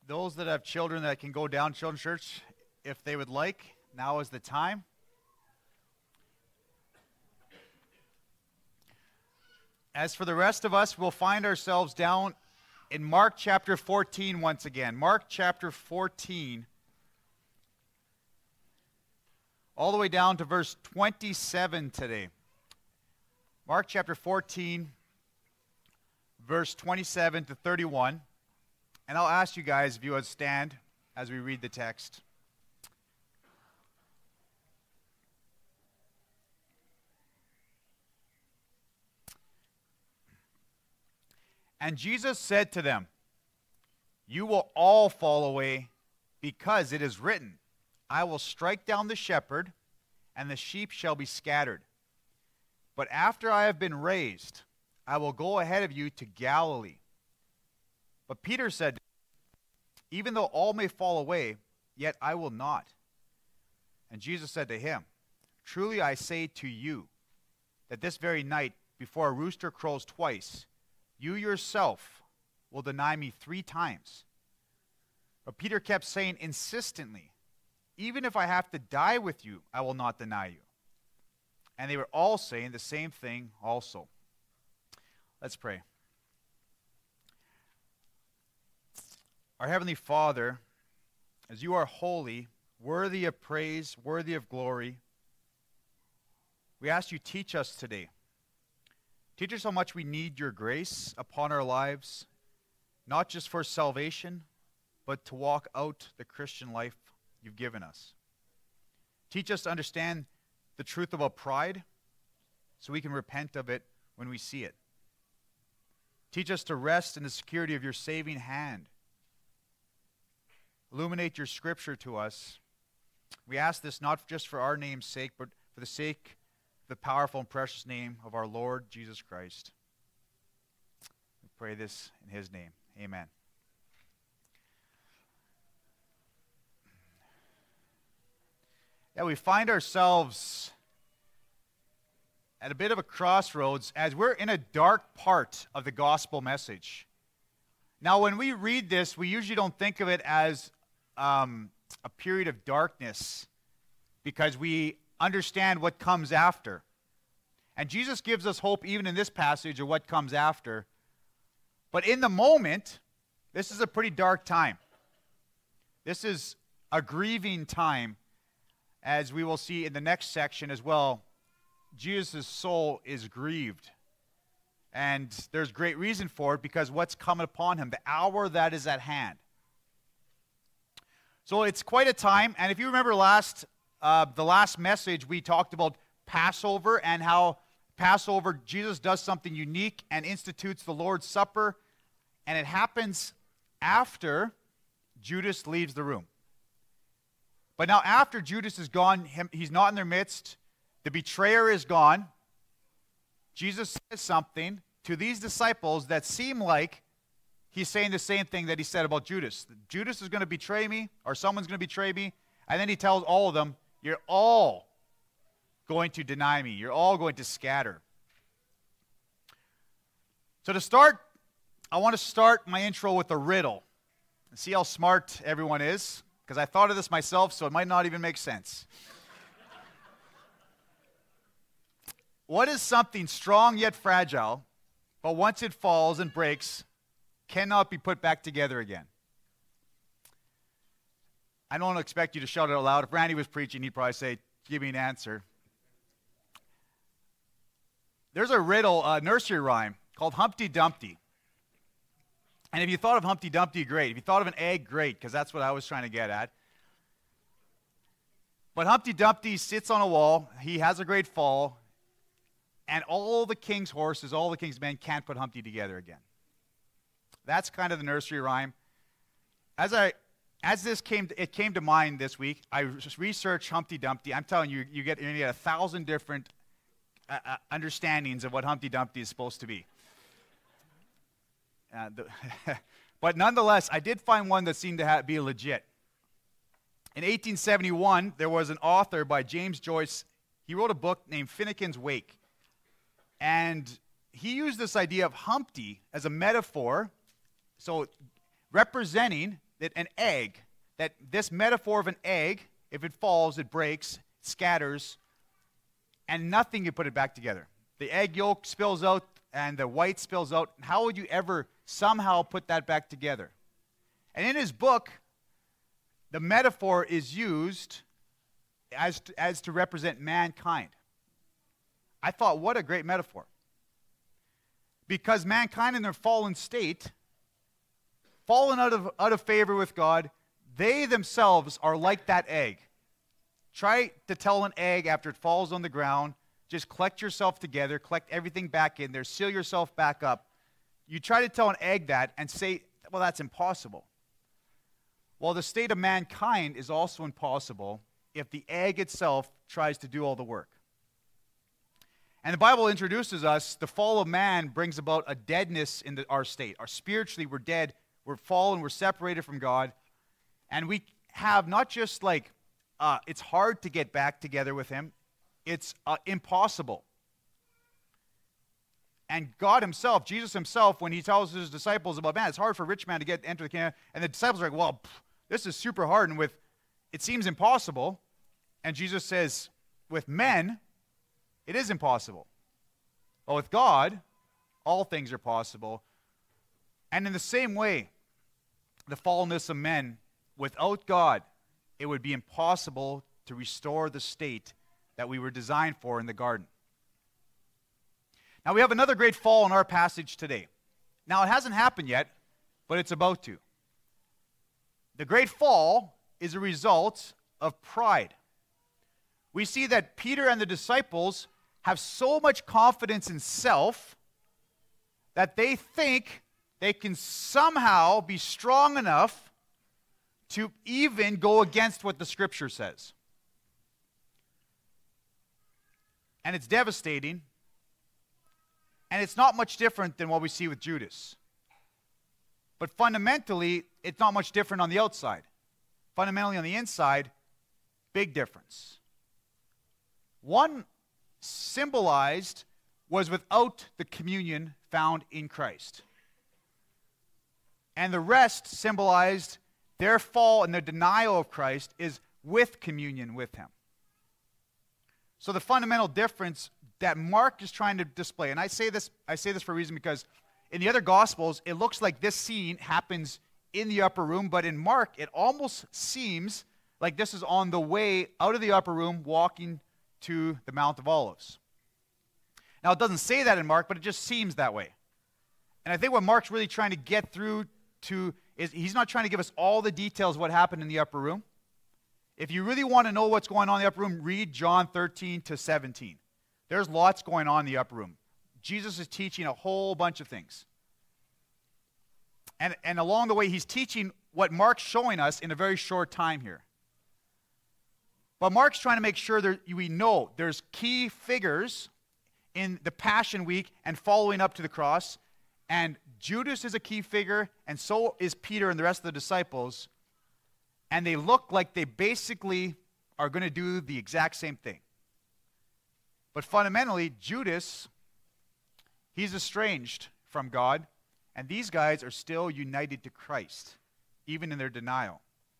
Those that have children that can go down to Children's Church, if they would like, now is the time. As for the rest of us, we'll find ourselves down in Mark chapter 14 once again. Mark chapter 14, all the way down to verse 27 today. Mark chapter 14, verse 27 to 31. And I'll ask you guys if you would stand as we read the text. And Jesus said to them, "You will all fall away, because it is written, I will strike down the shepherd, and the sheep shall be scattered. But after I have been raised, I will go ahead of you to Galilee." But Peter said, "Even though all may fall away, yet I will not." And Jesus said to him, "Truly I say to you, that this very night, before a rooster crows twice, you yourself will deny me 3 times. But Peter kept saying insistently, "Even if I have to die with you, I will not deny you." And they were all saying the same thing also. Let's pray. Our Heavenly Father, as you are holy, worthy of praise, worthy of glory, we ask you teach us today. Teach us how much we need your grace upon our lives, not just for salvation, but to walk out the Christian life you've given us. Teach us to understand the truth about pride so we can repent of it when we see it. Teach us to rest in the security of your saving hand. Illuminate your scripture to us. We ask this not just for our name's sake, but for the sake of the powerful and precious name of our Lord Jesus Christ. We pray this in his name. Amen. Yeah, we find ourselves at a bit of a crossroads as we're in a dark part of the gospel message. Now, when we read this, we usually don't think of it as a period of darkness because we understand what comes after. And Jesus gives us hope even in this passage of what comes after. But in the moment, this is a pretty dark time. This is a grieving time, as we will see in the next section as well. Jesus' soul is grieved. And there's great reason for it because what's coming upon him, the hour that is at hand. So it's quite a time, and if you remember the last message, we talked about Passover and how Passover, Jesus does something unique and institutes the Lord's Supper, and it happens after Judas leaves the room. But now after Judas is gone, he's not in their midst, the betrayer is gone, Jesus says something to these disciples that seem like he's saying the same thing that he said about Judas. Judas is going to betray me, or someone's going to betray me. And then he tells all of them, you're all going to deny me. You're all going to scatter. So to start, I want to start my intro with a riddle. And see how smart everyone is, because I thought of this myself, so it might not even make sense. What is something strong yet fragile, but once it falls and breaks, cannot be put back together again? I don't expect you to shout it out loud. If Randy was preaching, he'd probably say, give me an answer. There's a riddle, a nursery rhyme called Humpty Dumpty. And if you thought of Humpty Dumpty, great. If you thought of an egg, great, because that's what I was trying to get at. But Humpty Dumpty sits on a wall. He has a great fall. And all the king's horses, all the king's men can't put Humpty together again. That's kind of the nursery rhyme. As this came to mind this week, I researched Humpty Dumpty. I'm telling you, you get 1,000 different understandings of what Humpty Dumpty is supposed to be. But nonetheless, I did find one that seemed to be legit. In 1871, there was an author by James Joyce. He wrote a book named Finnegan's Wake. And he used this idea of Humpty as a metaphor, so representing that an egg, that this metaphor of an egg, if it falls, it breaks, scatters, and nothing can put it back together. The egg yolk spills out and the white spills out. How would you ever somehow put that back together? And in his book, the metaphor is used as to represent mankind. I thought, what a great metaphor. Because mankind in their fallen state, fallen out of favor with God, they themselves are like that egg. Try to tell an egg after it falls on the ground, just collect yourself together, collect everything back in there, seal yourself back up. You try to tell an egg that and say, well, that's impossible. Well, the state of mankind is also impossible if the egg itself tries to do all the work. And the Bible introduces us, the fall of man brings about a deadness in our state. Spiritually, we're dead, we're fallen, we're separated from God. And we have not just like, it's hard to get back together with him, it's impossible. And God himself, Jesus himself, when he tells his disciples about, man, it's hard for a rich man to enter the kingdom, and the disciples are like, well, this is super hard, and it seems impossible. And Jesus says, with men, it is impossible. But with God, all things are possible. And in the same way, the fallenness of men, without God, it would be impossible to restore the state that we were designed for in the garden. Now, we have another great fall in our passage today. Now, it hasn't happened yet, but it's about to. The great fall is a result of pride. We see that Peter and the disciples have so much confidence in self that they think they can somehow be strong enough to even go against what the Scripture says. And it's devastating. And it's not much different than what we see with Judas. But fundamentally, it's not much different on the outside. Fundamentally on the inside, big difference. One symbolized was without the communion found in Christ. And the rest symbolized their fall and their denial of Christ is with communion with him. So the fundamental difference that Mark is trying to display, and I say this for a reason because in the other Gospels, it looks like this scene happens in the upper room, but in Mark, it almost seems like this is on the way out of the upper room, walking to the Mount of Olives. Now, it doesn't say that in Mark, but it just seems that way. And I think what Mark's really trying to get through to is he's not trying to give us all the details of what happened in the upper room. If you really want to know what's going on in the upper room, read John 13 to 17. There's lots going on in the upper room. Jesus is teaching a whole bunch of things. And along the way, he's teaching what Mark's showing us in a very short time here. But Mark's trying to make sure that we know there's key figures in the Passion Week and following up to the cross. And Judas is a key figure, and so is Peter and the rest of the disciples. And they look like they basically are going to do the exact same thing. But fundamentally, Judas, he's estranged from God, and these guys are still united to Christ, even in their denial.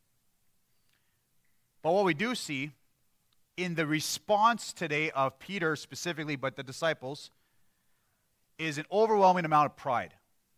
But what we do see in the response today of Peter specifically, but the disciples, is an overwhelming amount of pride.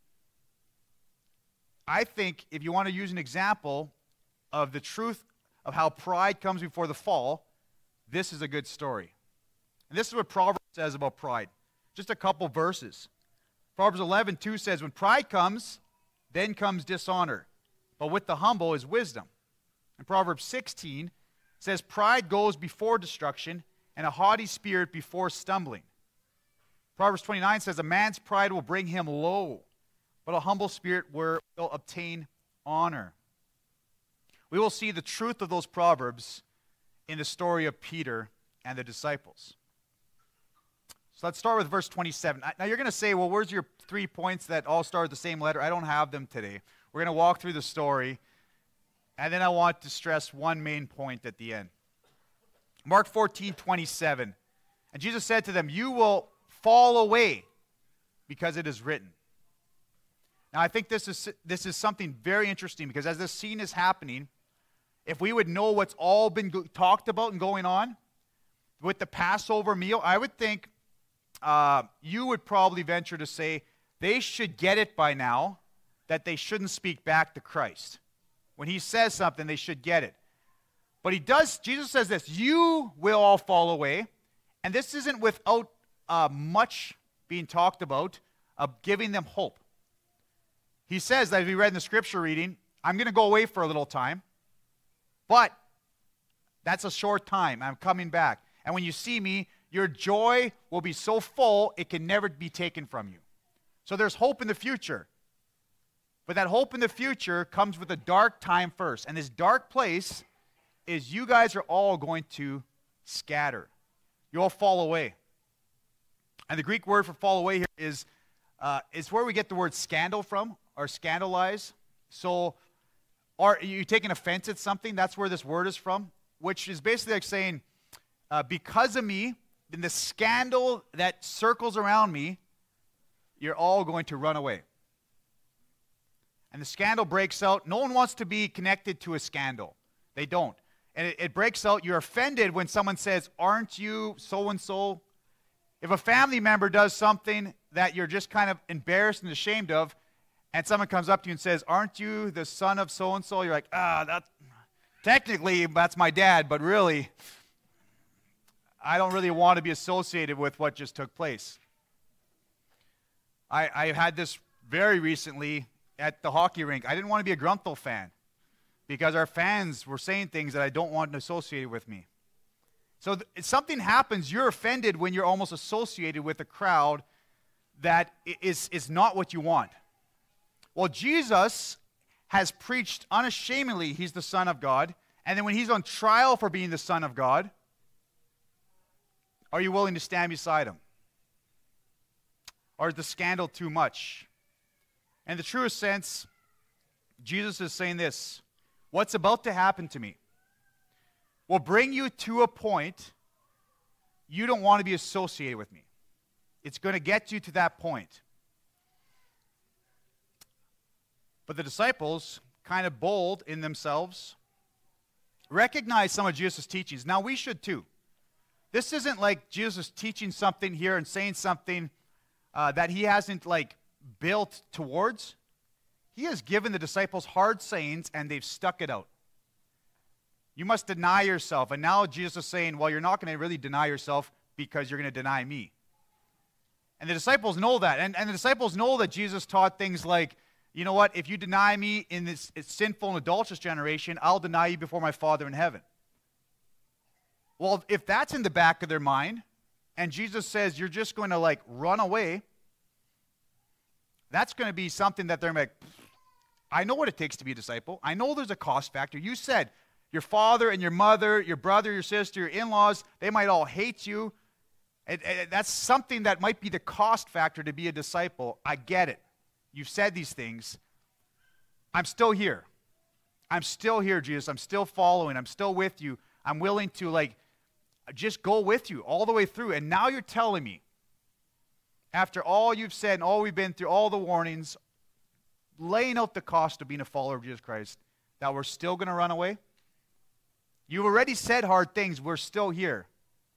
I think if you want to use an example of the truth of how pride comes before the fall, this is a good story. And this is what Proverbs says about pride. Just a couple verses. Proverbs 11:2 says, when pride comes, then comes dishonor, but with the humble is wisdom. And Proverbs 16 says, pride goes before destruction, and a haughty spirit before stumbling. Proverbs 29 says, a man's pride will bring him low, but a humble spirit will obtain honor. We will see the truth of those proverbs in the story of Peter and the disciples. So let's start with verse 27. Now you're going to say, well, where's your 3 points that all start with the same letter? I don't have them today. We're going to walk through the story, and then I want to stress one main point at the end. Mark 14:27. And Jesus said to them, you will fall away because it is written. Now, I think this is something very interesting, because as this scene is happening, if we would know what's all been talked about and going on with the Passover meal, I would think you would probably venture to say they should get it by now that they shouldn't speak back to Christ. When he says something, they should get it. But he does, Jesus says this, you will all fall away. And this isn't without much being talked about, giving them hope. He says, as we read in the scripture reading, I'm going to go away for a little time, but that's a short time. I'm coming back. And when you see me, your joy will be so full, it can never be taken from you. So there's hope in the future. But that hope in the future comes with a dark time first. And this dark place is you guys are all going to scatter. You all fall away. And the Greek word for fall away here is where we get the word scandal from, or scandalize. So, are you taking offense at something? That's where this word is from, which is basically like saying, because of me, in the scandal that circles around me, you're all going to run away. And the scandal breaks out. No one wants to be connected to a scandal. They don't. And it breaks out. You're offended when someone says, aren't you so-and-so? If a family member does something that you're just kind of embarrassed and ashamed of, and someone comes up to you and says, aren't you the son of so-and-so? You're like, technically, that's my dad, but really, I don't really want to be associated with what just took place. I had this very recently at the hockey rink. I didn't want to be a Grunthal fan because our fans were saying things that I don't want associated with me. So if something happens, you're offended when you're almost associated with a crowd that is not what you want. Well, Jesus has preached unashamedly he's the Son of God, and then when he's on trial for being the Son of God, are you willing to stand beside him? Or is the scandal too much? In the truest sense, Jesus is saying this, what's about to happen to me will bring you to a point you don't want to be associated with me. It's going to get you to that point. But the disciples, kind of bold in themselves, recognize some of Jesus' teachings. Now we should too. This isn't like Jesus teaching something here and saying something that he hasn't built towards. He has given the disciples hard sayings and they've stuck it out. You must deny yourself. And now Jesus is saying, well, you're not going to really deny yourself because you're going to deny me. And the disciples know that. And the disciples know that Jesus taught things like, you know what, if you deny me in this sinful and adulterous generation, I'll deny you before my Father in heaven. Well, if that's in the back of their mind, and Jesus says you're just going to run away, that's going to be something that they're like, I know what it takes to be a disciple. I know there's a cost factor. You said your father and your mother, your brother, your sister, your in-laws, they might all hate you. That's something that might be the cost factor to be a disciple. I get it. You've said these things. I'm still here. I'm still here, Jesus. I'm still following. I'm still with you. I'm willing to just go with you all the way through. And now you're telling me, after all you've said and all we've been through, all the warnings, laying out the cost of being a follower of Jesus Christ, that we're still going to run away? You've already said hard things. We're still here.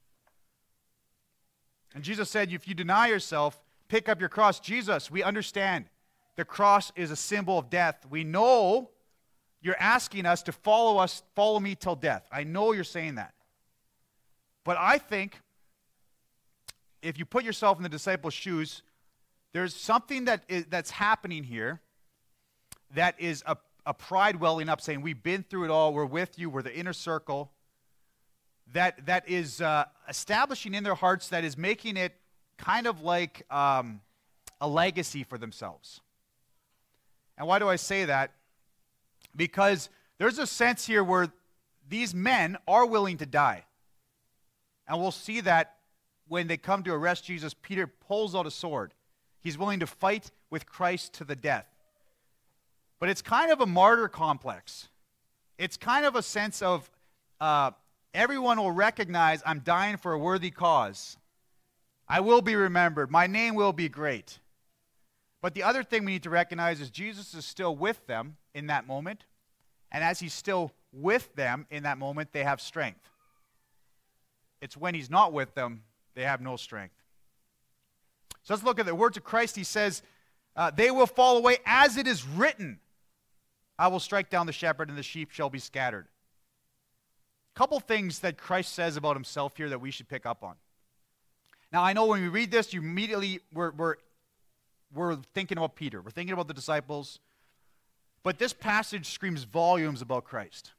And Jesus said, if you deny yourself, pick up your cross. Jesus, we understand the cross is a symbol of death. We know you're asking us to follow me till death. I know you're saying that. But I think if you put yourself in the disciples' shoes, there's something that's happening here that is a pride welling up, saying, we've been through it all, we're with you, we're the inner circle, that is establishing in their hearts, that is making it kind of like a legacy for themselves. And why do I say that? Because there's a sense here where these men are willing to die. And we'll see that when they come to arrest Jesus, Peter pulls out a sword. He's willing to fight with Christ to the death. But it's kind of a martyr complex. It's kind of a sense of everyone will recognize I'm dying for a worthy cause. I will be remembered. My name will be great. But the other thing we need to recognize is Jesus is still with them in that moment. And as he's still with them in that moment, they have strength. It's when he's not with them, they have no strength. So let's look at the words of Christ. He says, they will fall away as it is written. I will strike down the shepherd and the sheep shall be scattered. A couple things that Christ says about himself here that we should pick up on. Now, I know when we read this, you immediately, we're thinking about Peter. We're thinking about the disciples. But this passage screams volumes about Christ.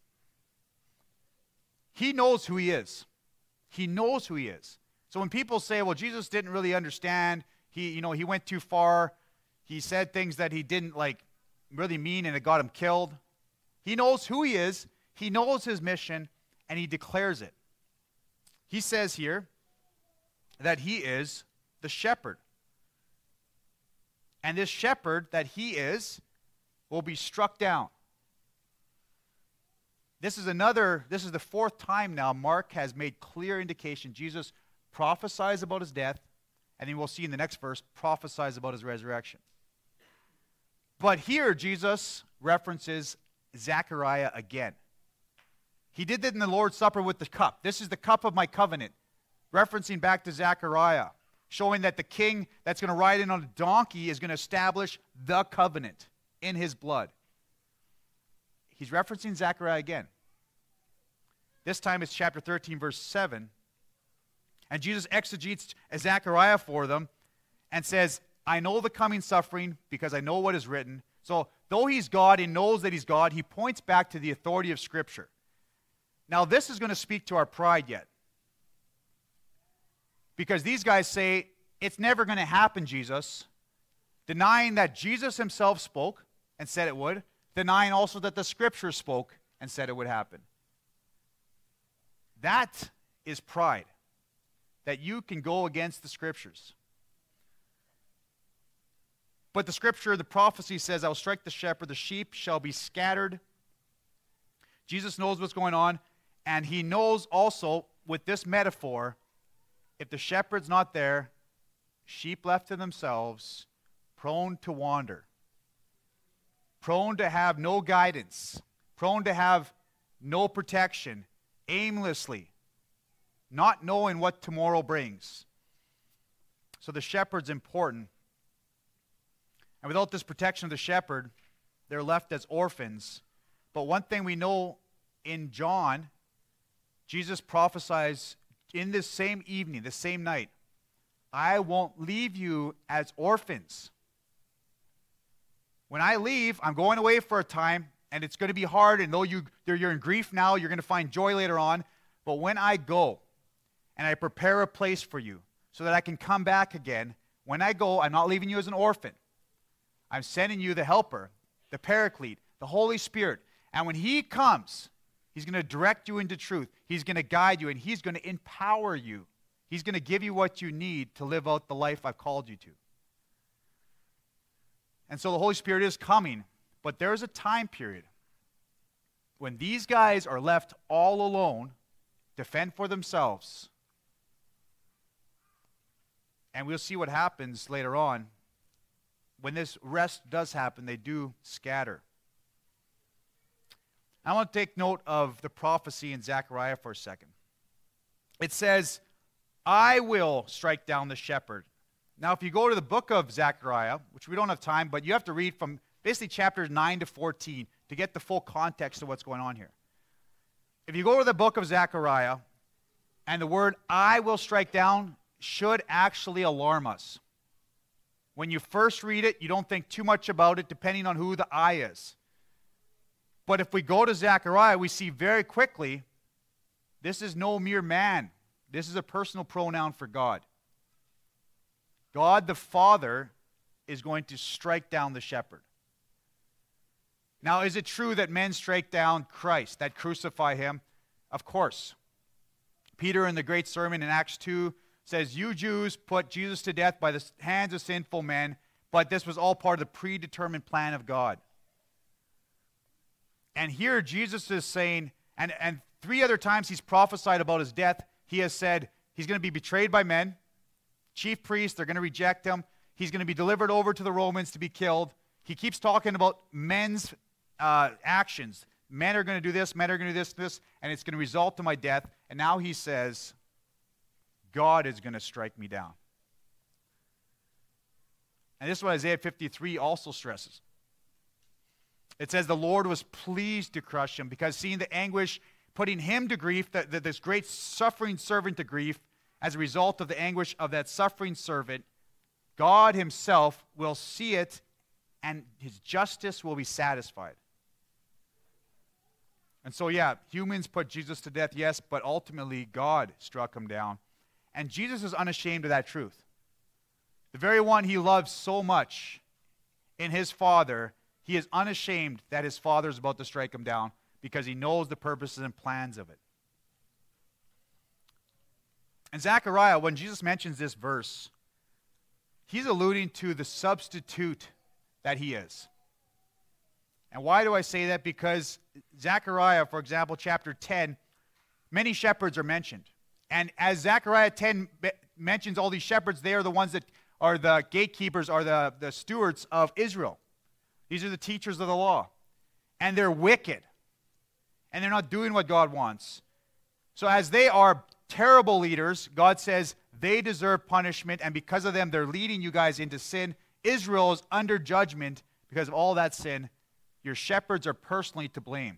He knows who he is. He knows who he is. So when people say, well, Jesus didn't really understand, he went too far, he said things that he didn't really mean and it got him killed. He knows who he is, he knows his mission, and he declares it. He says here that he is the shepherd. And this shepherd that he is will be struck down. This is the fourth time now Mark has made clear indication. Jesus prophesies about his death, and then we'll see in the next verse, prophesies about his resurrection. But here, Jesus references Zechariah again. He did that in the Lord's Supper with the cup. This is the cup of my covenant, referencing back to Zechariah, showing that the king that's going to ride in on a donkey is going to establish the covenant in his blood. He's referencing Zechariah again. This time it's chapter 13, verse 7. And Jesus exegetes Zechariah for them and says, I know the coming suffering because I know what is written. So though he's God and knows that he's God, he points back to the authority of Scripture. Now this is going to speak to our pride yet. Because these guys say, it's never going to happen, Jesus. Denying that Jesus himself spoke and said it would. Denying also that the Scripture spoke and said it would happen. That is pride. That you can go against the Scriptures. But the Scripture, the prophecy says, I will strike the shepherd, the sheep shall be scattered. Jesus knows what's going on, and he knows also with this metaphor, if the shepherd's not there, sheep left to themselves, prone to wander, prone to have no guidance, prone to have no protection, aimlessly, not knowing what tomorrow brings. So the shepherd's important. And without this protection of the shepherd, they're left as orphans. But one thing we know in John, Jesus prophesies in this same evening, this same night, I won't leave you as orphans. When I leave, I'm going away for a time, and it's going to be hard, and though you're in grief now, you're going to find joy later on. But when I go, and I prepare a place for you, so that I can come back again, when I go, I'm not leaving you as an orphan. I'm sending you the helper, the paraclete, the Holy Spirit. And when he comes, he's going to direct you into truth. He's going to guide you, and he's going to empower you. He's going to give you what you need to live out the life I've called you to. And so the Holy Spirit is coming, but there's a time period when these guys are left all alone to fend for themselves. And we'll see what happens later on. When this rest does happen, they do scatter. I want to take note of the prophecy in Zechariah for a second. It says, I will strike down the shepherd. Now, if you go to the book of Zechariah, which we don't have time, but you have to read from basically chapters 9 to 14 to get the full context of what's going on here. If you go to the book of Zechariah, and the word I will strike down should actually alarm us. When you first read it, you don't think too much about it, depending on who the I is. But if we go to Zechariah, we see very quickly, this is no mere man. This is a personal pronoun for God. God the Father is going to strike down the shepherd. Now, is it true that men strike down Christ, that crucify him? Of course. Peter in the great sermon in Acts 2 says, you Jews put Jesus to death by the hands of sinful men, but this was all part of the predetermined plan of God. And here Jesus is saying, and 3 other times he's prophesied about his death, he has said he's going to be betrayed by men, chief priests, they're going to reject him. He's going to be delivered over to the Romans to be killed. He keeps talking about men's actions. Men are going to do this, men are going to do this, and it's going to result in my death. And now he says, God is going to strike me down. And this is what Isaiah 53 also stresses. It says the Lord was pleased to crush him because seeing the anguish, putting him to grief, this great suffering servant to grief, as a result of the anguish of that suffering servant, God himself will see it and his justice will be satisfied. And so, yeah, humans put Jesus to death, yes, but ultimately God struck him down. And Jesus is unashamed of that truth. The very one he loves so much in his Father, he is unashamed that his Father is about to strike him down because he knows the purposes and plans of it. And Zechariah, when Jesus mentions this verse, he's alluding to the substitute that he is. And why do I say that? Because Zechariah, for example, chapter 10, many shepherds are mentioned. And as Zechariah 10 mentions all these shepherds, they are the ones that are the gatekeepers, are the stewards of Israel. These are the teachers of the law. And they're wicked. And they're not doing what God wants. So as they are terrible leaders, God says they deserve punishment, and because of them, they're leading you guys into sin. Israel is under judgment because of all that sin. Your shepherds are personally to blame.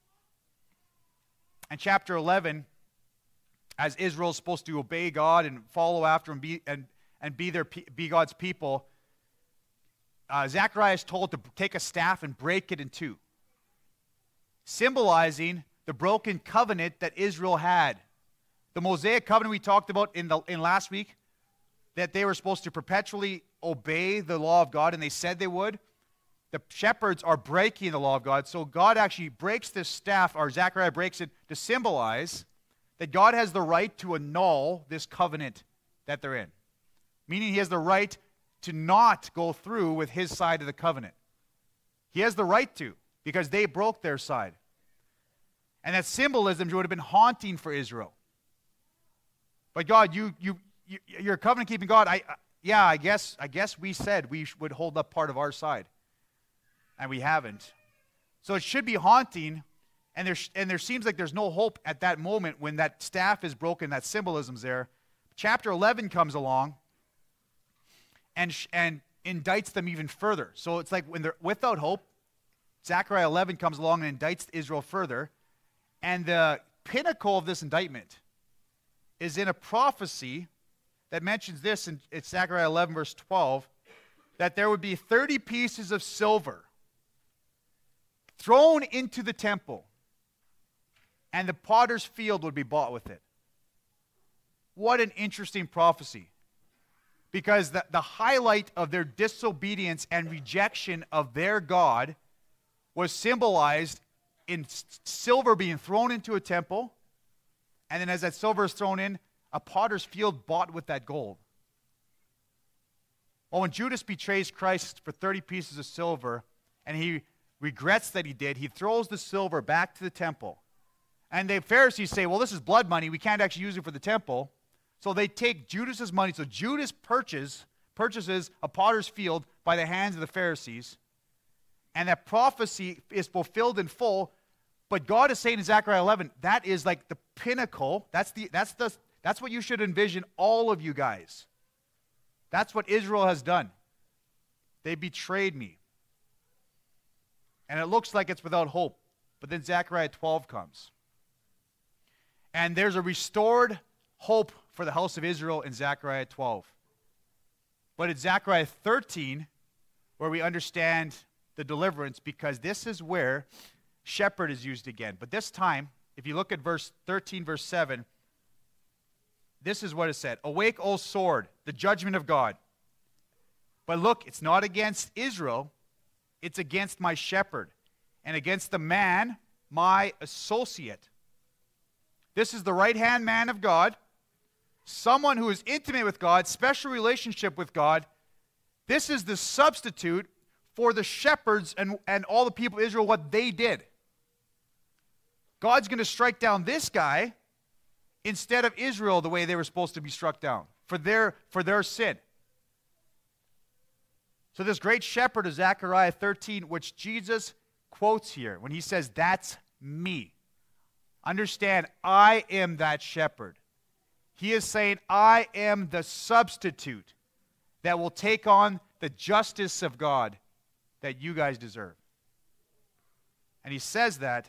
And chapter 11, as Israel is supposed to obey God and follow after him and be God's people, Zechariah is told to take a staff and break it in two, symbolizing the broken covenant that Israel had. The Mosaic covenant we talked about in last week, that they were supposed to perpetually obey the law of God, and they said they would. The shepherds are breaking the law of God, so God actually breaks this staff, or Zechariah breaks it, to symbolize that God has the right to annul this covenant that they're in. Meaning he has the right to not go through with his side of the covenant. He has the right to, because they broke their side. And that symbolism would have been haunting for Israel. But God, you're a covenant-keeping God. I guess we said we would hold up part of our side. And we haven't. So it should be haunting, and there seems like there's no hope at that moment when that staff is broken, that symbolism's there. Chapter 11 comes along and indicts them even further. So it's like when they're without hope, Zechariah 11 comes along and indicts Israel further. And the pinnacle of this indictment is in a prophecy that mentions this in Zechariah 11, verse 12, that there would be 30 pieces of silver thrown into the temple, and the potter's field would be bought with it. What an interesting prophecy. Because the highlight of their disobedience and rejection of their God was symbolized in silver being thrown into a temple, and then as that silver is thrown in, a potter's field bought with that gold. Well, when Judas betrays Christ for 30 pieces of silver, and he regrets that he did, he throws the silver back to the temple. And the Pharisees say, well, this is blood money. We can't actually use it for the temple. So they take Judas's money. So Judas purchases a potter's field by the hands of the Pharisees. And that prophecy is fulfilled in full. But God is saying in Zechariah 11, that is like the pinnacle. That's what you should envision, all of you guys. That's what Israel has done. They betrayed me. And it looks like it's without hope. But then Zechariah 12 comes. And there's a restored hope for the house of Israel in Zechariah 12. But it's Zechariah 13 where we understand the deliverance, because this is where shepherd is used again. But this time, if you look at verse 13, verse 7, this is what it said. Awake, O sword, the judgment of God. But look, it's not against Israel. It's against my shepherd and against the man, my associate. This is the right-hand man of God, someone who is intimate with God, special relationship with God. This is the substitute for the shepherds and all the people of Israel, what they did. God's going to strike down this guy instead of Israel the way they were supposed to be struck down for their sin. So this great shepherd of Zechariah 13, which Jesus quotes here when he says, "That's me." Understand, I am that shepherd. He is saying, I am the substitute that will take on the justice of God that you guys deserve. And he says that.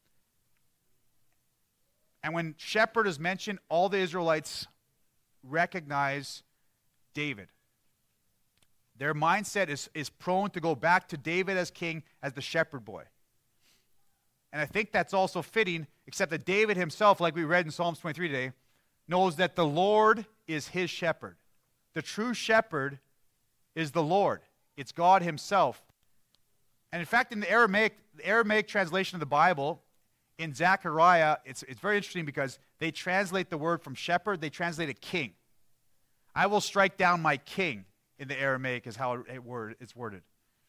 And when shepherd is mentioned, all the Israelites recognize David. Their mindset is prone to go back to David as king, as the shepherd boy. And I think that's also fitting, except that David himself, like we read in Psalms 23 today, knows that the Lord is his shepherd. The true shepherd is the Lord. It's God himself. And in fact, in the Aramaic translation of the Bible, in Zechariah, it's very interesting because they translate the word from shepherd, they translate it king. I will strike down my king in the Aramaic is how it's worded.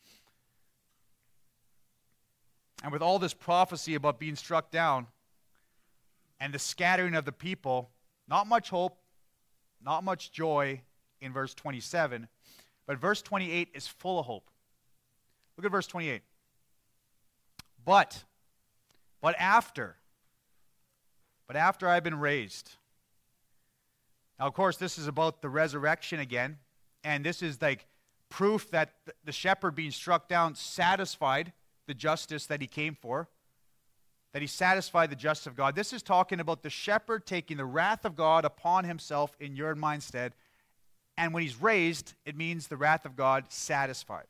And with all this prophecy about being struck down and the scattering of the people, not much hope, not much joy in verse 27, but verse 28 is full of hope. Look at verse 28. But after I've been raised. Now, of course, this is about the resurrection again, and this is like proof that the shepherd being struck down satisfied the justice that he came for, that he satisfied the justice of God. This is talking about the shepherd taking the wrath of God upon himself in your and mine stead, and when he's raised, it means the wrath of God satisfied.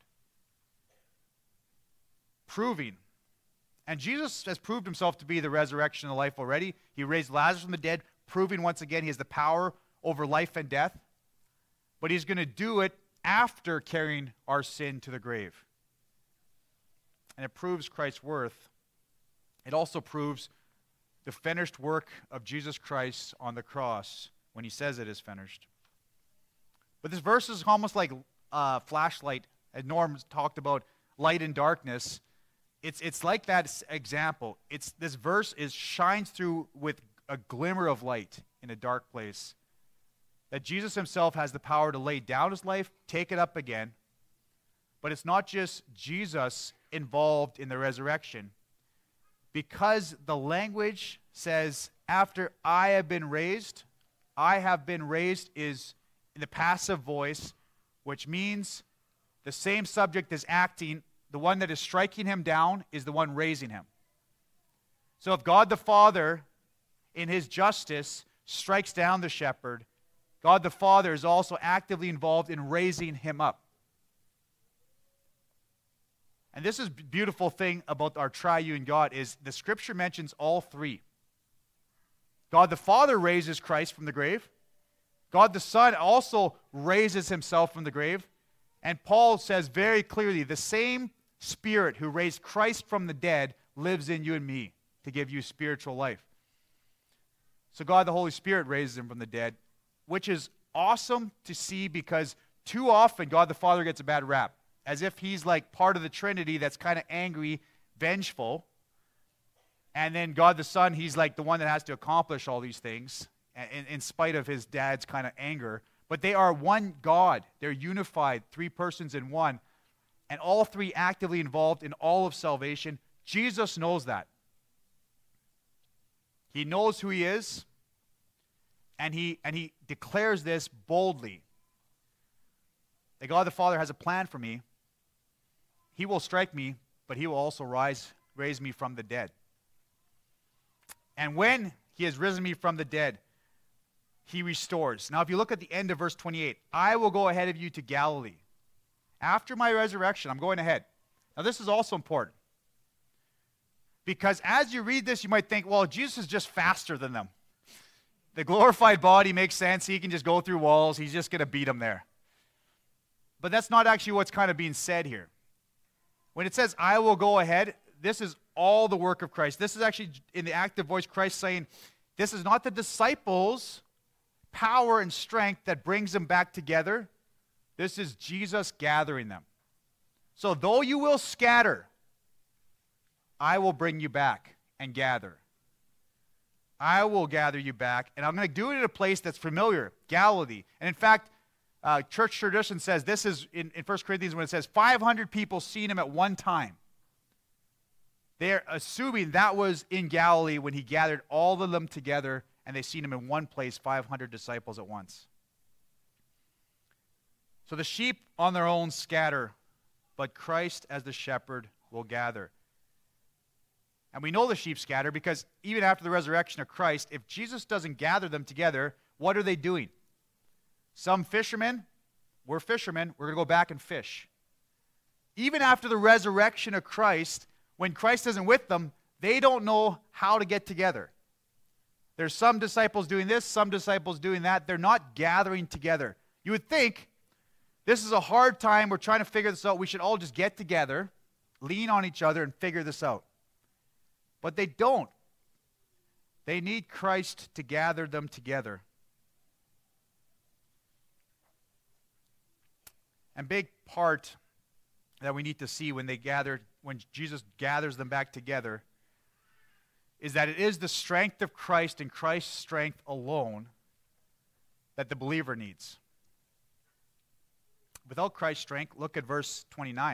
Proving. And Jesus has proved himself to be the resurrection and the life already. He raised Lazarus from the dead, proving once again he has the power over life and death. But he's going to do it after carrying our sin to the grave. And it proves Christ's worth. It also proves the finished work of Jesus Christ on the cross when he says it is finished. But this verse is almost like a flashlight, as Norm talked about light and darkness. It's like that example. This verse shines through with a glimmer of light in a dark place. That Jesus himself has the power to lay down his life, take it up again. But it's not just Jesus involved in the resurrection. Because the language says, after I have been raised is in the passive voice, which means the same subject is acting. The one that is striking him down is the one raising him. So if God the Father, in his justice, strikes down the shepherd, God the Father is also actively involved in raising him up. And this is the beautiful thing about our triune God is the Scripture mentions all three. God the Father raises Christ from the grave. God the Son also raises himself from the grave. And Paul says very clearly, the same Spirit who raised Christ from the dead lives in you and me to give you spiritual life. So God the Holy Spirit raises him from the dead, which is awesome to see because too often God the Father gets a bad rap, as if he's like part of the Trinity that's kind of angry, vengeful. And then God the Son, he's like the one that has to accomplish all these things in spite of his dad's kind of anger. But they are one God. They're unified, three persons in one. And all three actively involved in all of salvation. Jesus knows that. He knows who he is. And he declares this boldly. That God the Father has a plan for me. He will strike me, but he will also raise me from the dead. And when he has risen me from the dead, he restores. Now, if you look at the end of verse 28, I will go ahead of you to Galilee. After my resurrection, I'm going ahead. Now, this is also important. Because as you read this, you might think, well, Jesus is just faster than them. The glorified body makes sense. He can just go through walls. He's just going to beat them there. But that's not actually what's kind of being said here. When it says, I will go ahead, this is all the work of Christ. This is actually, in the active voice, Christ saying, this is not the disciples' power and strength that brings them back together. This is Jesus gathering them. So though you will scatter, I will bring you back and gather. I will gather you back, and I'm going to do it in a place that's familiar, Galilee. And in fact, Church tradition says this is in 1 Corinthians when it says 500 people seen him at one time. They're assuming that was in Galilee when he gathered all of them together and they seen him in one place, 500 disciples at once. So the sheep on their own scatter, but Christ as the shepherd will gather. And we know the sheep scatter because even after the resurrection of Christ, if Jesus doesn't gather them together, what are they doing? Some fishermen, we're fishermen, we're going to go back and fish. Even after the resurrection of Christ, when Christ isn't with them, they don't know how to get together. There's some disciples doing this, some disciples doing that. They're not gathering together. You would think this is a hard time. We're trying to figure this out. We should all just get together, lean on each other, and figure this out. But they don't. They need Christ to gather them together. And big part that we need to see when Jesus gathers them back together is that it is the strength of Christ and Christ's strength alone that the believer needs. Without Christ's strength, look at verse 29.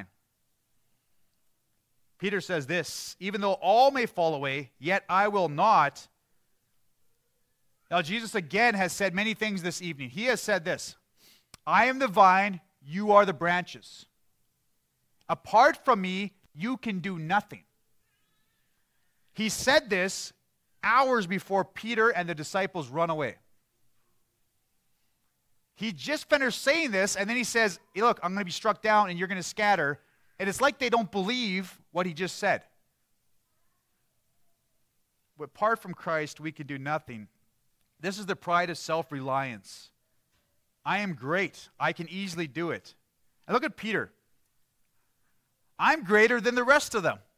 Peter says this, even though all may fall away, yet I will not. Now Jesus again has said many things this evening. He has said this, I am the vine, you are the branches. Apart from me, you can do nothing. He said this hours before Peter and the disciples run away. He just finished saying this, and then he says, hey, look, I'm going to be struck down, and you're going to scatter. And it's like they don't believe what he just said. But apart from Christ, we can do nothing. This is the pride of self-reliance. I am great. I can easily do it. And look at Peter. I'm greater than the rest of them.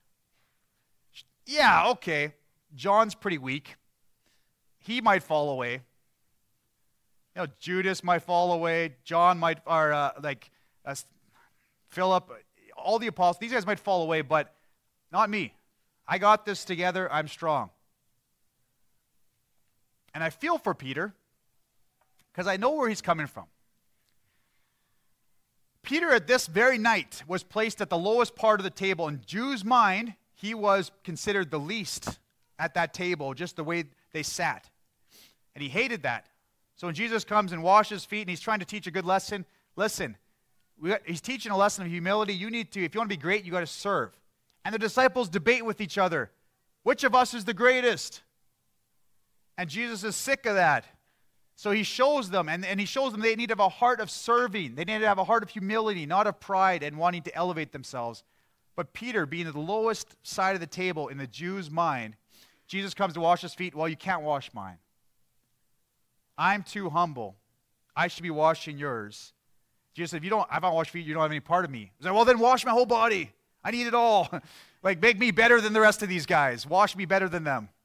Yeah, okay. John's pretty weak. He might fall away. You know, Judas might fall away. John might, or Philip, all the apostles. These guys might fall away, but not me. I got this together. I'm strong. And I feel for Peter because I know where he's coming from. Peter at this very night was placed at the lowest part of the table. In Jews' mind, he was considered the least at that table, just the way they sat. And he hated that. So when Jesus comes and washes feet and he's trying to teach a good lesson, listen, he's teaching a lesson of humility. You need to, if you want to be great, you got to serve. And the disciples debate with each other. Which of us is the greatest? And Jesus is sick of that. So he shows them, and he shows them they need to have a heart of serving. They need to have a heart of humility, not of pride and wanting to elevate themselves. But Peter, being at the lowest side of the table in the Jews' mind, Jesus comes to wash his feet. Well, you can't wash mine. I'm too humble. I should be washing yours. Jesus said, if I don't wash feet, you don't have any part of me. He said, well, then wash my whole body. I need it all. Like, make me better than the rest of these guys. Wash me better than them.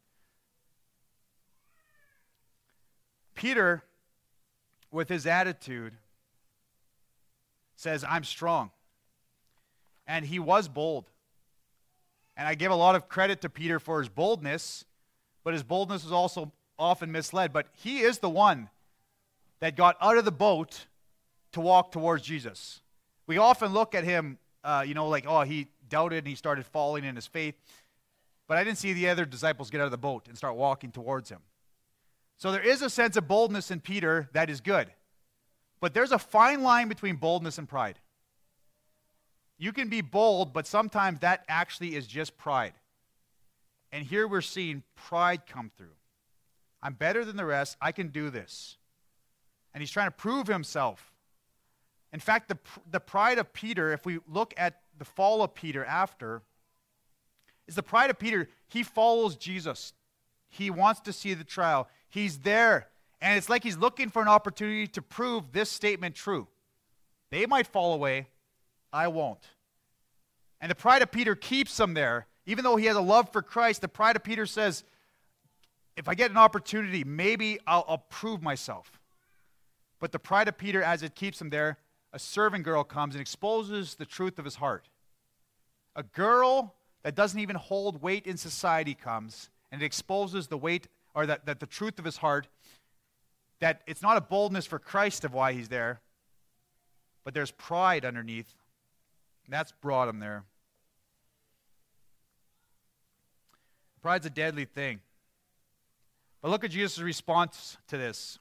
Peter, with his attitude, says, I'm strong. And he was bold. And I give a lot of credit to Peter for his boldness, but his boldness was also often misled. But he is the one that got out of the boat to walk towards Jesus. We often look at him, he doubted and he started falling in his faith. But I didn't see the other disciples get out of the boat and start walking towards him. So there is a sense of boldness in Peter that is good. But there's a fine line between boldness and pride. You can be bold, but sometimes that actually is just pride. And here we're seeing pride come through. I'm better than the rest. I can do this. And he's trying to prove himself. In fact, the pride of Peter, if we look at the fall of Peter after, is the pride of Peter. He follows Jesus. He wants to see the trial. He's there. And it's like he's looking for an opportunity to prove this statement true. They might fall away. I won't. And the pride of Peter keeps him there. Even though he has a love for Christ, the pride of Peter says, if I get an opportunity, maybe I'll prove myself. But the pride of Peter, as it keeps him there, a servant girl comes and exposes the truth of his heart. A girl that doesn't even hold weight in society comes and it exposes the weight, or that the truth of his heart. that it's not a boldness for Christ of why he's there, but there's pride underneath. And that's brought him there. Pride's a deadly thing. But look at Jesus' response to this.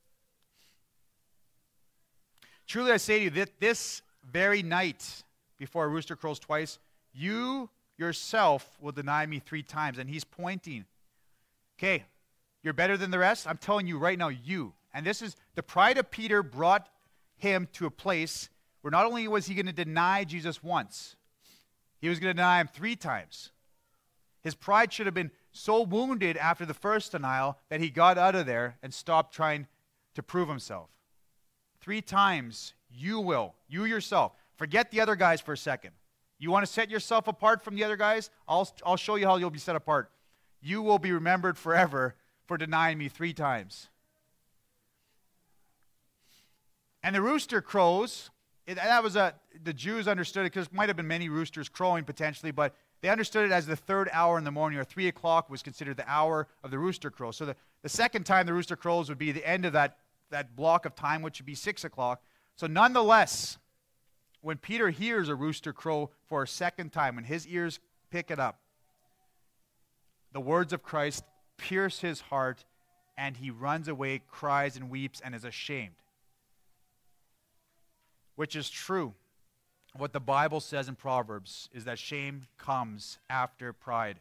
Truly I say to you that this very night, before a rooster crows twice, you yourself will deny me 3 times. And he's pointing. Okay, you're better than the rest? I'm telling you right now, you. And this is, the pride of Peter brought him to a place where not only was he going to deny Jesus once, he was going to deny him 3 times. His pride should have been so wounded after the first denial that he got out of there and stopped trying to prove himself. 3 times, you will. You yourself. Forget the other guys for a second. You want to set yourself apart from the other guys? I'll show you how you'll be set apart. You will be remembered forever for denying me 3 times. And the rooster crows. The Jews understood it because there might have been many roosters crowing potentially, but they understood it as the 3rd hour in the morning, or 3 o'clock was considered the hour of the rooster crow. So the second time the rooster crows would be the end of that block of time, which would be 6 o'clock. So nonetheless, when Peter hears a rooster crow for a second time, when his ears pick it up, the words of Christ pierce his heart, and he runs away, cries and weeps, and is ashamed. Which is true. What the Bible says in Proverbs is that shame comes after pride.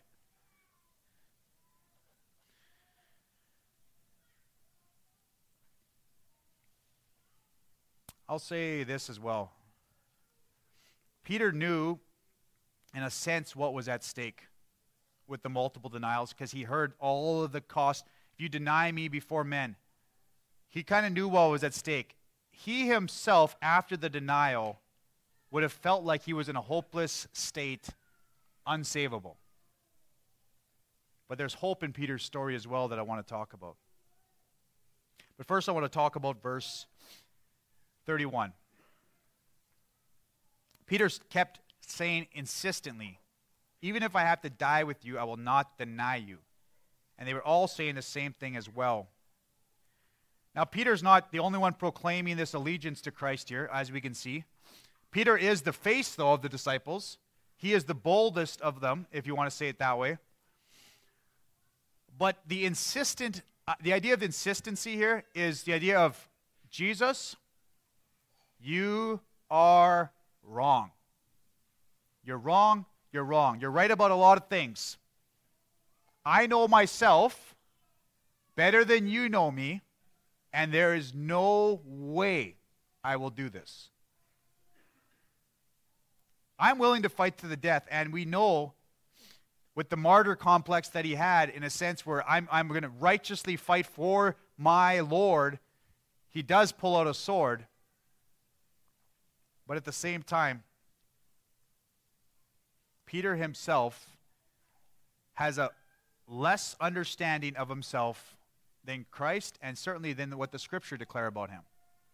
I'll say this as well. Peter knew, in a sense, what was at stake with the multiple denials, because he heard all of the cost. If you deny me before men, he kind of knew what was at stake. He himself, after the denial, would have felt like he was in a hopeless state, unsavable. But there's hope in Peter's story as well that I want to talk about. But first I want to talk about verse 31. Peter kept saying insistently, even if I have to die with you, I will not deny you. And they were all saying the same thing as well. Now, Peter's not the only one proclaiming this allegiance to Christ here, as we can see. Peter is the face, though, of the disciples. He is the boldest of them, if you want to say it that way. But the idea of insistency here is the idea of, Jesus, you are wrong. You're wrong. You're wrong. You're right about a lot of things. I know myself better than you know me, and there is no way I will do this. I'm willing to fight to the death, and we know with the martyr complex that he had, in a sense where I'm going to righteously fight for my Lord, he does pull out a sword. But at the same time, Peter himself has a less understanding of himself than Christ, and certainly than what the Scripture declare about him.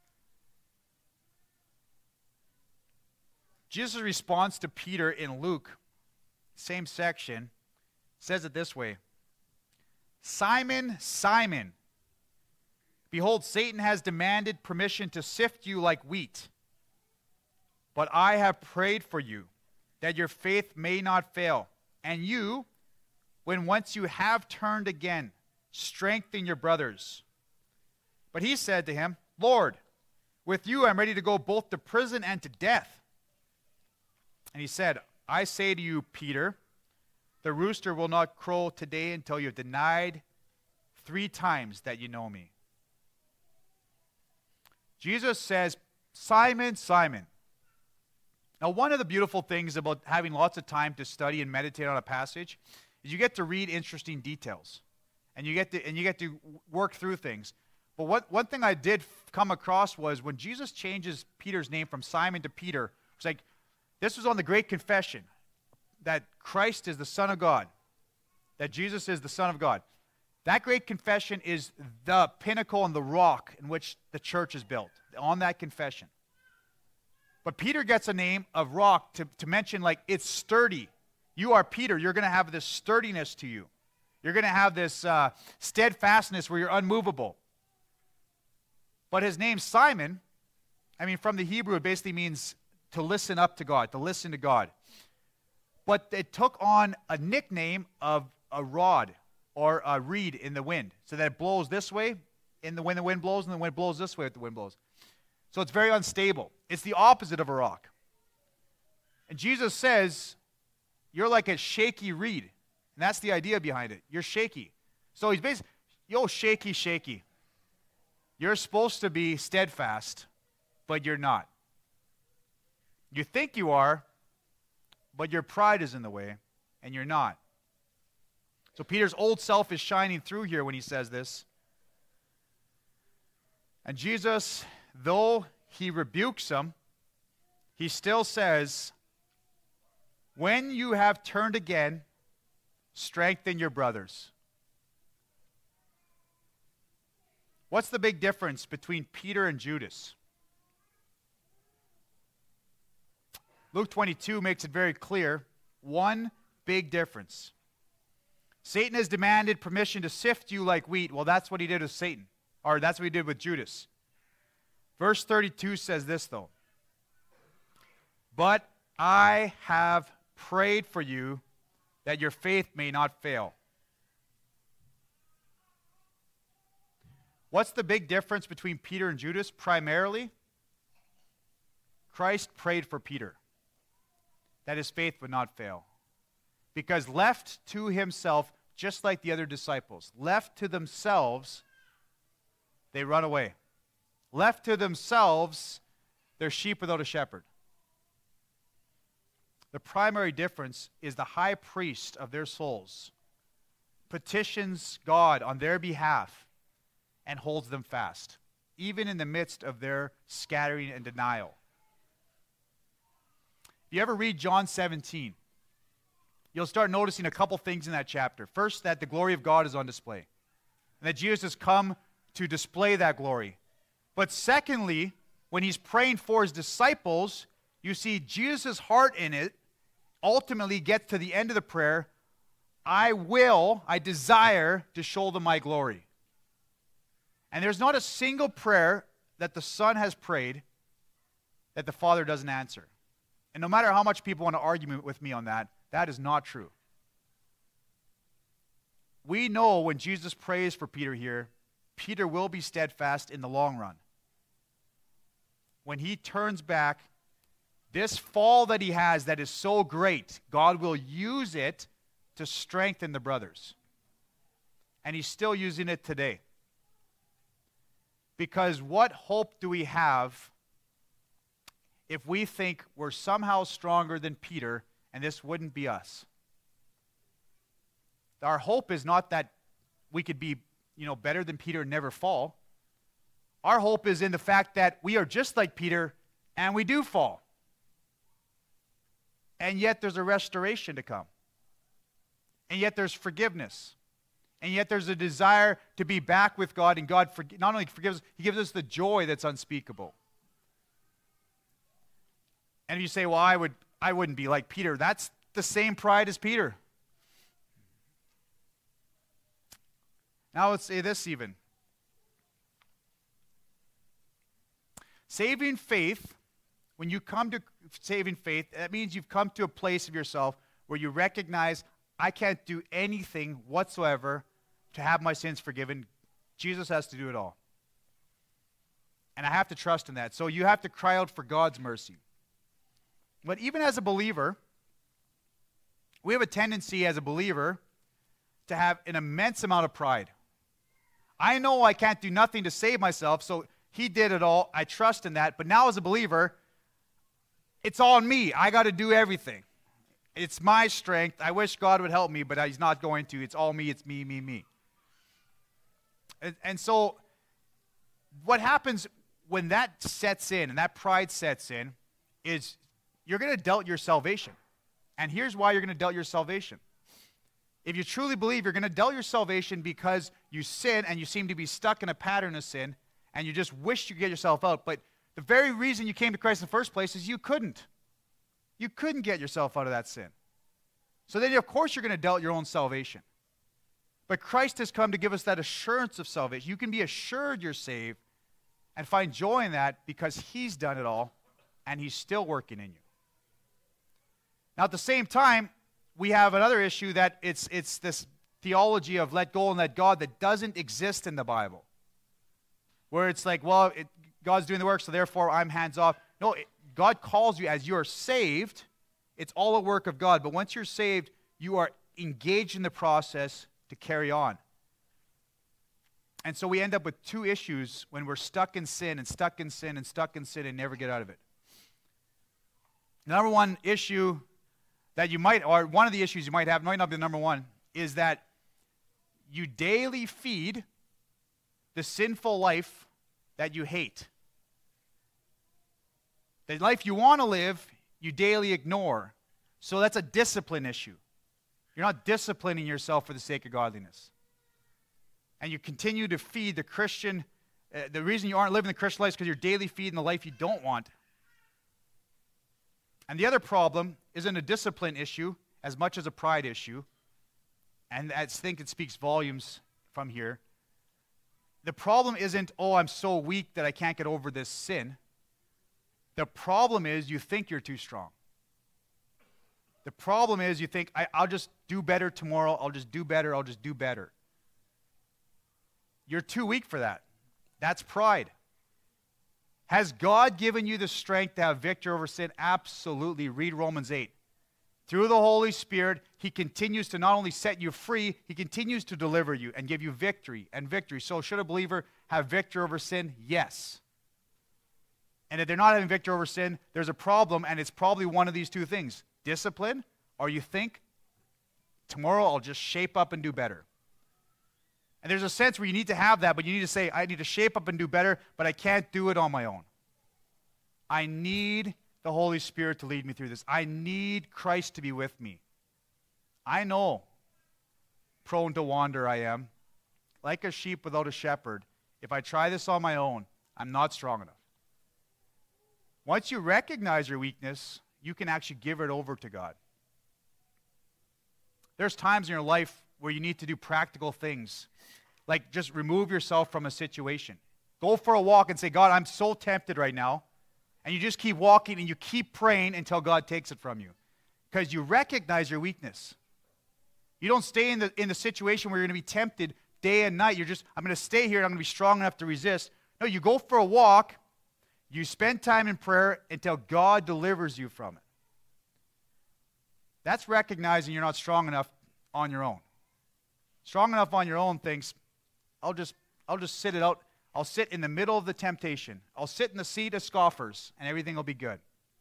Jesus' response to Peter in Luke, same section, says it this way. Simon, Simon, behold, Satan has demanded permission to sift you like wheat. But I have prayed for you, that your faith may not fail. And you, when once you have turned again, strengthen your brothers. But he said to him, Lord, with you I'm ready to go both to prison and to death. And he said, I say to you, Peter, the rooster will not crow today until you have denied 3 times that you know me. Jesus says, Simon, Simon. Now, one of the beautiful things about having lots of time to study and meditate on a passage is you get to read interesting details, and you get to work through things. But one thing I did come across was when Jesus changes Peter's name from Simon to Peter, it's like, this was on the Great Confession, that Christ is the Son of God, that Jesus is the Son of God. That Great Confession is the pinnacle and the rock in which the church is built, on that confession. But Peter gets a name of rock to mention, like, it's sturdy. You are Peter. You're going to have this sturdiness to you. You're going to have this steadfastness where you're unmovable. But his name Simon, I mean, from the Hebrew, it basically means to listen up to God, to listen to God. But it took on a nickname of a rod or a reed in the wind, so that it blows this way when the wind blows, and then when it blows this way when the wind blows. So it's very unstable. It's the opposite of a rock. And Jesus says, you're like a shaky reed. And that's the idea behind it. You're shaky. So he's basically, yo, shaky, shaky. You're supposed to be steadfast, but you're not. You think you are, but your pride is in the way, and you're not. So Peter's old self is shining through here when he says this. And Jesus, though he rebukes him, he still says, when you have turned again, strengthen your brothers. What's the big difference between Peter and Judas? Luke 22 makes it very clear. One big difference. Satan has demanded permission to sift you like wheat. Well, that's what he did with Satan. Or that's what he did with Judas. Verse 32 says this, though. But I have prayed for you that your faith may not fail. What's the big difference between Peter and Judas? Primarily, Christ prayed for Peter that his faith would not fail. Because left to himself, just like the other disciples, left to themselves, they run away. Left to themselves, they're sheep without a shepherd. The primary difference is the high priest of their souls petitions God on their behalf and holds them fast, even in the midst of their scattering and denial. If you ever read John 17, you'll start noticing a couple things in that chapter. First, that the glory of God is on display, and that Jesus has come to display that glory. But secondly, when he's praying for his disciples, you see Jesus' heart in it ultimately gets to the end of the prayer, I desire to show them my glory. And there's not a single prayer that the Son has prayed that the Father doesn't answer. And no matter how much people want to argue with me on that, that is not true. We know when Jesus prays for Peter here, Peter will be steadfast in the long run. When he turns back, this fall that he has that is so great, God will use it to strengthen the brothers. And he's still using it today. Because what hope do we have if we think we're somehow stronger than Peter and this wouldn't be us? Our hope is not that we could be, better than Peter and never fall. Our hope is in the fact that we are just like Peter and we do fall. And yet there's a restoration to come. And yet there's forgiveness. And yet there's a desire to be back with God, and God not only forgives us, he gives us the joy that's unspeakable. And if you say, well, I wouldn't be like Peter, that's the same pride as Peter. Now let's say this even. Saving faith, when you come to saving faith, that means you've come to a place of yourself where you recognize, I can't do anything whatsoever to have my sins forgiven. Jesus has to do it all. And I have to trust in that. So you have to cry out for God's mercy. But even as a believer, we have a tendency as a believer to have an immense amount of pride. I know I can't do nothing to save myself, so he did it all. I trust in that. But now as a believer, it's on me. I got to do everything. It's my strength. I wish God would help me, but he's not going to. It's all me. It's me, me, me. And so what happens when that sets in and that pride sets in is you're going to doubt your salvation. And here's why you're going to doubt your salvation. If you truly believe, you're going to doubt your salvation because you sin and you seem to be stuck in a pattern of sin and you just wish you could get yourself out. But the very reason you came to Christ in the first place is you couldn't. You couldn't get yourself out of that sin. So then, of course, you're going to doubt your own salvation. But Christ has come to give us that assurance of salvation. You can be assured you're saved and find joy in that because he's done it all and he's still working in you. Now, at the same time, we have another issue that it's this theology of let go and let God that doesn't exist in the Bible. Where it's like, well, God's doing the work, so therefore I'm hands off. No, God calls you as you're saved. It's all a work of God. But once you're saved, you are engaged in the process to carry on. And so we end up with two issues when we're stuck in sin and stuck in sin and stuck in sin and never get out of it. The number one issue that you might, or one of the issues you might have, might not be the number one, is that you daily feed the sinful life that you hate. The life you want to live, you daily ignore. So that's a discipline issue. You're not disciplining yourself for the sake of godliness. And you continue to feed the Christian, the reason you aren't living the Christian life is because you're daily feeding the life you don't want. And the other problem isn't a discipline issue as much as a pride issue. And I think it speaks volumes from here. The problem isn't, oh, I'm so weak that I can't get over this sin. The problem is you think you're too strong. The problem is you think, I'll just do better tomorrow, I'll just do better, I'll just do better. You're too weak for that. That's pride. Has God given you the strength to have victory over sin? Absolutely. Read Romans 8. Through the Holy Spirit, he continues to not only set you free, he continues to deliver you and give you victory and victory. So should a believer have victory over sin? Yes. And if they're not having victory over sin, there's a problem, and it's probably one of these two things. Discipline, or you think, tomorrow I'll just shape up and do better. And there's a sense where you need to have that, but you need to say, I need to shape up and do better, but I can't do it on my own. I need the Holy Spirit to lead me through this. I need Christ to be with me. I know, prone to wander I am. Like a sheep without a shepherd. If I try this on my own, I'm not strong enough. Once you recognize your weakness, you can actually give it over to God. There's times in your life where you need to do practical things, like just remove yourself from a situation. Go for a walk and say, God, I'm so tempted right now. And you just keep walking and you keep praying until God takes it from you. Because you recognize your weakness. You don't stay in the situation where you're going to be tempted day and night. You're just, I'm going to stay here and I'm going to be strong enough to resist. No, you go for a walk. You spend time in prayer until God delivers you from it. That's recognizing you're not strong enough on your own. Strong enough on your own thinks, I'll just sit it out. I'll sit in the middle of the temptation. I'll sit in the seat of scoffers, and everything will be good.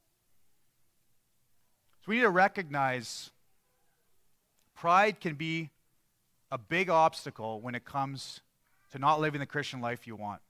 So we need to recognize pride can be a big obstacle when it comes to not living the Christian life you want.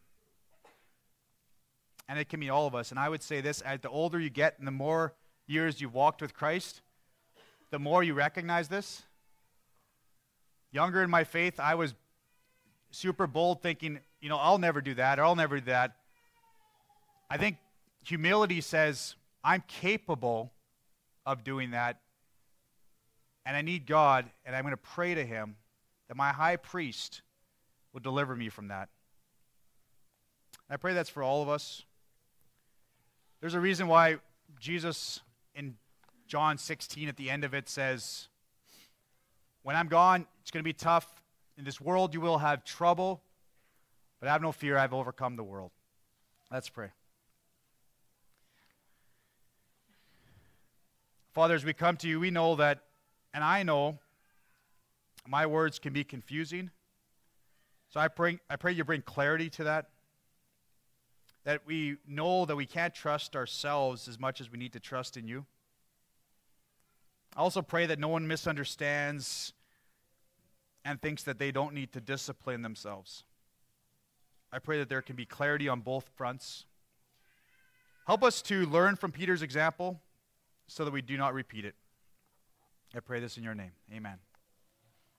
And it can be all of us. And I would say this, as the older you get and the more years you've walked with Christ, the more you recognize this. Younger in my faith, I was super bold thinking, I'll never do that or I'll never do that. I think humility says, I'm capable of doing that and I need God and I'm going to pray to him that my high priest will deliver me from that. I pray that's for all of us. There's a reason why Jesus in John 16 at the end of it says, when I'm gone, it's going to be tough. In this world you will have trouble, but have no fear, I've overcome the world. Let's pray. Father, as we come to you, we know that, and I know, my words can be confusing. So I pray you bring clarity to that. That we know that we can't trust ourselves as much as we need to trust in you. I also pray that no one misunderstands and thinks that they don't need to discipline themselves. I pray that there can be clarity on both fronts. Help us to learn from Peter's example so that we do not repeat it. I pray this in your name. Amen.